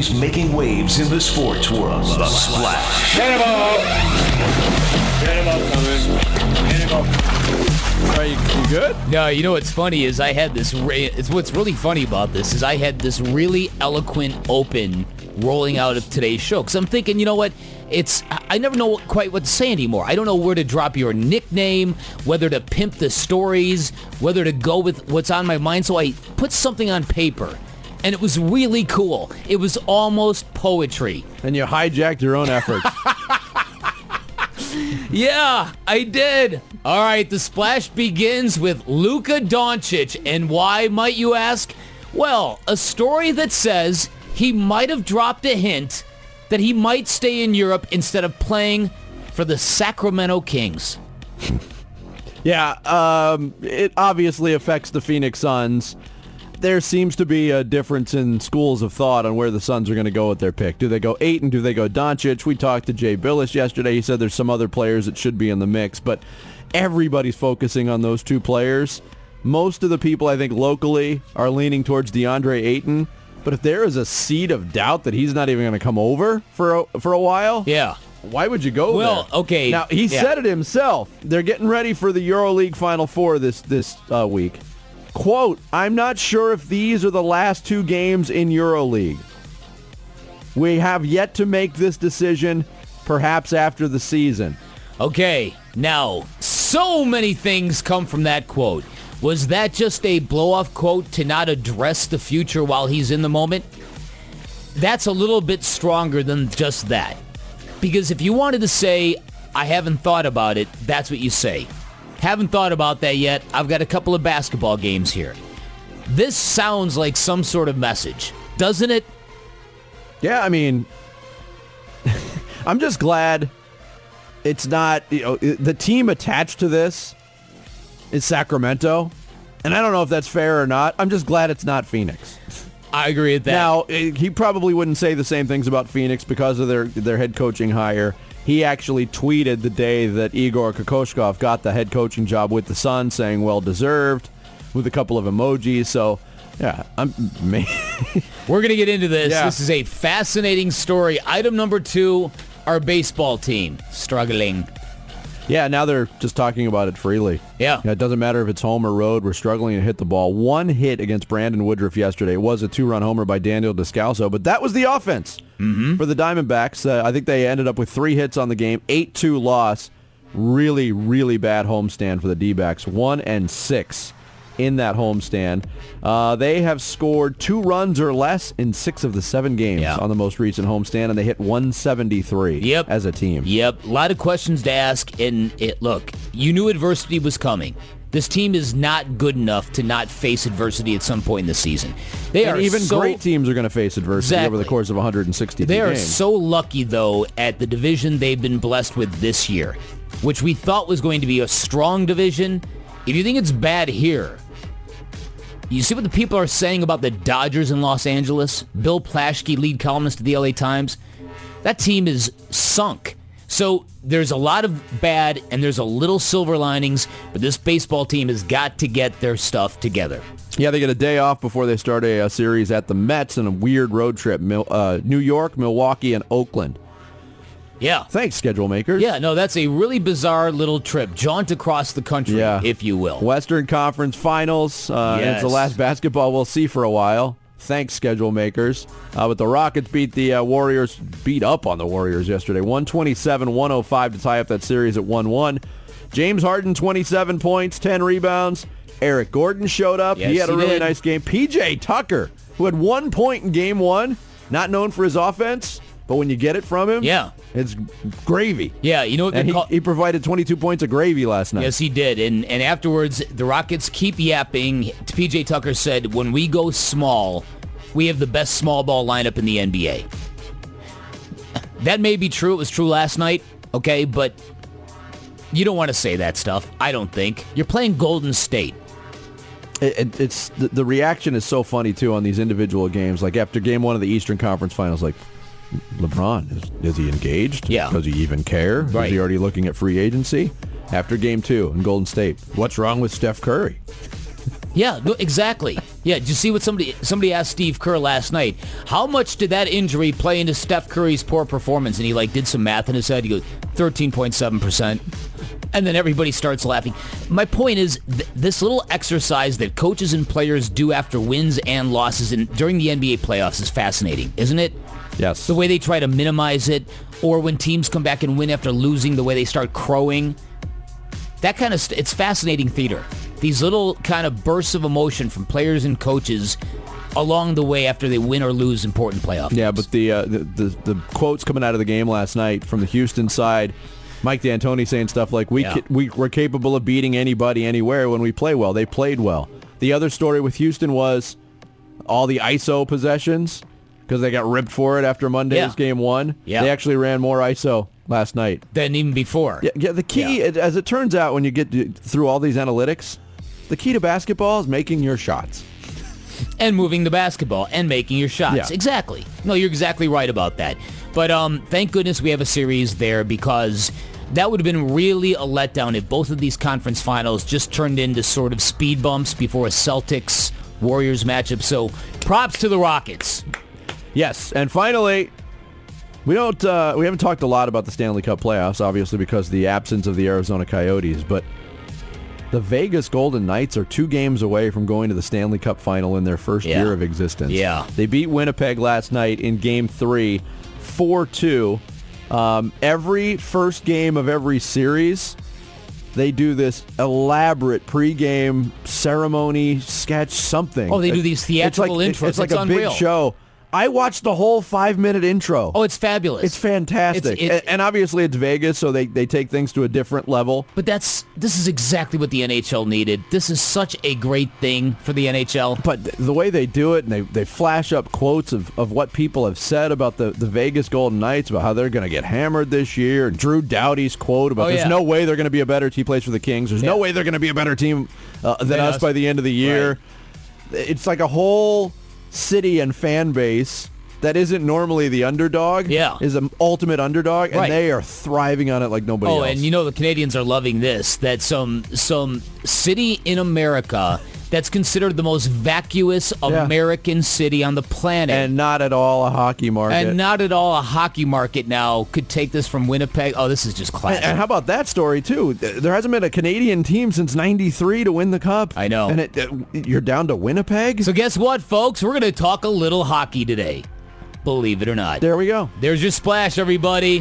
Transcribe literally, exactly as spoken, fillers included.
He's making waves in the sports world. The Splash. Get him up. Get him up, coming. Get him up. Are you, you good? No, you know what's funny is I had this, re- it's what's really funny about this is I had this really eloquent open rolling out of today's show. Because I'm thinking, you know what, it's, I never know what, quite what to say anymore. I don't know where to drop your nickname, whether to pimp the stories, whether to go with what's on my mind. So I put something on paper. And it was really cool. It was almost poetry. And you hijacked your own efforts. Yeah, I did. All right, the Splash begins with Luka Doncic. And why, might you ask? Well, a story that says he might have dropped a hint that he might stay in Europe instead of playing for the Sacramento Kings. Yeah, um, it obviously affects the Phoenix Suns. There seems to be a difference in schools of thought on where the Suns are going to go with their pick. Do they go Ayton? Do they go Doncic? We talked to Jay Billis yesterday. He said there's some other players that should be in the mix, but everybody's focusing on those two players. Most of the people, I think, locally are leaning towards DeAndre Ayton, but if there is a seed of doubt that he's not even going to come over for a, for a while, yeah, why would you go well, there? okay. Now, he yeah. said it himself. They're getting ready for the EuroLeague Final Four this, this uh, week. Quote, I'm not sure if these are the last two games in EuroLeague. We have yet to make this decision, perhaps after the season. Okay, now, so many things come from that quote. Was that just a blow-off quote to not address the future while he's in the moment? That's a little bit stronger than just that. Because if you wanted to say, I haven't thought about it, that's what you say. Haven't thought about that yet. I've got a couple of basketball games here. This sounds like some sort of message, doesn't it? Yeah, I mean, I'm just glad it's not, you know, the team attached to this is Sacramento. And I don't know if that's fair or not. I'm just glad it's not Phoenix. I agree with that. Now, he probably wouldn't say the same things about Phoenix because of their, their head coaching hire. He actually tweeted the day that Igor Kokoshkov got the head coaching job with the Suns, saying well-deserved, with a couple of emojis. So, yeah, I'm. We're going to get into this. Yeah. This is a fascinating story. Item number two, our baseball team struggling. Yeah, now they're just talking about it freely. Yeah. yeah. It doesn't matter if it's home or road. We're struggling to hit the ball. One hit against Brandon Woodruff yesterday. It was a two-run homer by Daniel Descalso, but that was the offense mm-hmm. for the Diamondbacks. Uh, I think they ended up with three hits on the game, eight two loss. Really, really bad homestand for the D-backs. One and six in that homestand. Uh, they have scored two runs or less in six of the seven games yeah. on the most recent homestand, and they hit one seventy-three yep. as a team. Yep, a lot of questions to ask, and it, look, you knew adversity was coming. This team is not good enough to not face adversity at some point in the season. They and are even so, great teams are going to face adversity exactly. over the course of one hundred sixty They are games. so lucky, though, at the division they've been blessed with this year, which we thought was going to be a strong division. If you think it's bad here, you see what the people are saying about the Dodgers in Los Angeles? Bill Plaschke, lead columnist of the L A Times. That team is sunk. So there's a lot of bad and there's a little silver linings, but this baseball team has got to get their stuff together. Yeah, they get a day off before they start a, a series at the Mets and a weird road trip. Mil- uh, New York, Milwaukee, and Oakland. Yeah. Thanks, schedule makers. Yeah, no, that's a really bizarre little trip. Jaunt across the country, yeah. if you will. Western Conference Finals. Uh, yes. and it's the last basketball we'll see for a while. Thanks, schedule makers. Uh, but the Rockets beat the uh, Warriors, beat up on the Warriors yesterday. one twenty-seven one oh five to tie up that series at one one. James Harden, twenty-seven points, ten rebounds. Eric Gordon showed up. Yes, he had a he really did. nice game. P J Tucker, who had one point in game one, not known for his offense, but when you get it from him, yeah. it's gravy. Yeah, you know what and they he, call... he provided twenty-two points of gravy last night. Yes, he did. And and afterwards, the Rockets keep yapping. P J Tucker said, when we go small, we have the best small ball lineup in the N B A. That may be true. It was true last night, okay? But you don't want to say that stuff, I don't think. You're playing Golden State. It, it, it's the, the reaction is so funny, too, on these individual games. Like, after game one of the Eastern Conference Finals, like, LeBron, is, is he engaged? Yeah. Does he even care? Right. Is he already looking at free agency? After game two in Golden State, what's wrong with Steph Curry? Yeah, no, exactly. Yeah, did you see what somebody somebody asked Steve Kerr last night? How much did that injury play into Steph Curry's poor performance? And he like did some math in his head. He goes, thirteen point seven percent. And then everybody starts laughing. My point is, th- this little exercise that coaches and players do after wins and losses in, during the N B A playoffs is fascinating, isn't it? Yes. The way they try to minimize it, or when teams come back and win after losing, the way they start crowing. That kind of, st- it's fascinating theater. These little kind of bursts of emotion from players and coaches along the way after they win or lose important playoff games. Yeah, but the, uh, the, the the quotes coming out of the game last night from the Houston side, Mike D'Antoni saying stuff like, we, Yeah. ca- we, we're capable of beating anybody anywhere when we play well. They played well. The other story with Houston was all the I S O possessions, because they got ripped for it after Monday's Yeah. game one. Yeah. They actually ran more I S O last night. Than even before. Yeah, yeah the key, Yeah. it- as it turns out when you get to- through all these analytics, the key to basketball is making your shots. And moving the basketball and making your shots. Yeah. Exactly. No, you're exactly right about that. But um, thank goodness we have a series there, because that would have been really a letdown if both of these conference finals just turned into sort of speed bumps before a Celtics-Warriors matchup. So props to the Rockets. Yes, and finally, we don't uh, we haven't talked a lot about the Stanley Cup playoffs, obviously because of the absence of the Arizona Coyotes, but the Vegas Golden Knights are two games away from going to the Stanley Cup final in their first Yeah. year of existence. Yeah. They beat Winnipeg last night in game three, four two. Um, every first game of every series, they do this elaborate pregame ceremony, sketch, something. Oh, they do these theatrical it's like, intros. It's like It's a unreal. big show. I watched the whole five-minute intro. Oh, it's fabulous. It's fantastic. It's- it- and, and obviously it's Vegas, so they, they take things to a different level. But that's this is exactly what the N H L needed. This is such a great thing for the N H L. But th- the way they do it, and they, they flash up quotes of, of what people have said about the, the Vegas Golden Knights, about how they're going to get hammered this year, and Drew Doughty's quote about Oh, there's yeah. no way they're going to be a better team, plays for the Kings. There's no Yeah. way they're going to be a better team uh, than Than us us. by the end of the year. Right. It's like a whole city and fan base that isn't normally the underdog, Yeah. is an ultimate underdog, and Right. they are thriving on it like nobody Oh, else. and you know the Canadians are loving this, that some some city in America that's considered the most vacuous Yeah. American city on the planet, And not at all a hockey market. and not at all a hockey market now, could take this from Winnipeg. Oh, this is just classic. And, and how about that story, too? There hasn't been a Canadian team since ninety-three to win the Cup. I know. And it, uh, you're down to Winnipeg? So guess what, folks? We're going to talk a little hockey today. Believe it or not. There we go. There's your splash, everybody.